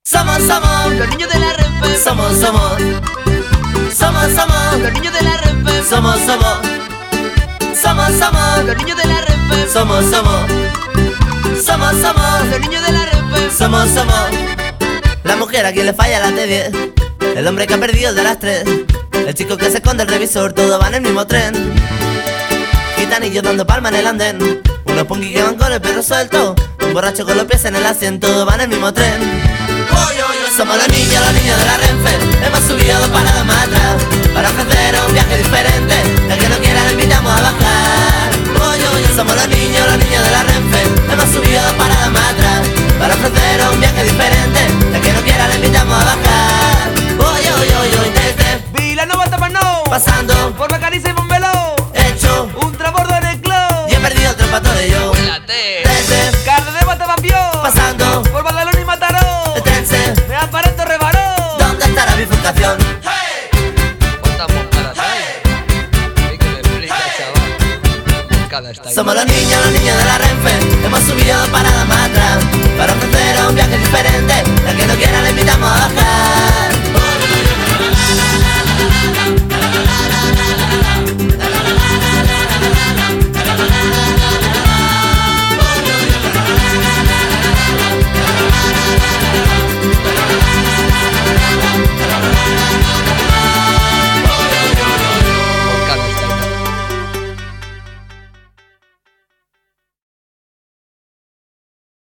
Somos los niños de la Renfe. Somos los niños de la Renfe. Somos los niños de la Renfe. Somos los niños de la Renfe. Somos la mujer a quien le falla la T10, el hombre que ha perdido el de las 3, el chico que se esconde el revisor, todos van en el mismo tren. Gitanillos dando palma en el andén, unos punkis que van con el perro suelto, un borracho con los pies en el asiento, todos van en el mismo tren. Somos los niños de la Renfe. Hemos subido 2 paradas más atrás para ofrecer un viaje diferente. El que no quiera le invitamos a bajar. Somos los niños de la Renfe. Hemos subido 2 paradas más atrás para ofrecer un viaje diferente. El que no quiera le invitamos a bajar. Desde Vilanova Tamarnó, pasando por Macariza y Montmeló, he hecho un transbordo en el club y he perdido el trompato de yo. Desde Cardedeu hasta Bambió, pasando por Badalona y Mataró, el Tense, me aparé Torrebaró. ¿dónde está la bifurcación? Estamos para atrás. ¿Qué me explica, chaval? Cada está Somos los niños de la Renfe. Hemos subido 2 paradas más atrás para ofrecer un viaje diferente. El que no quiera le invitamos a bajar.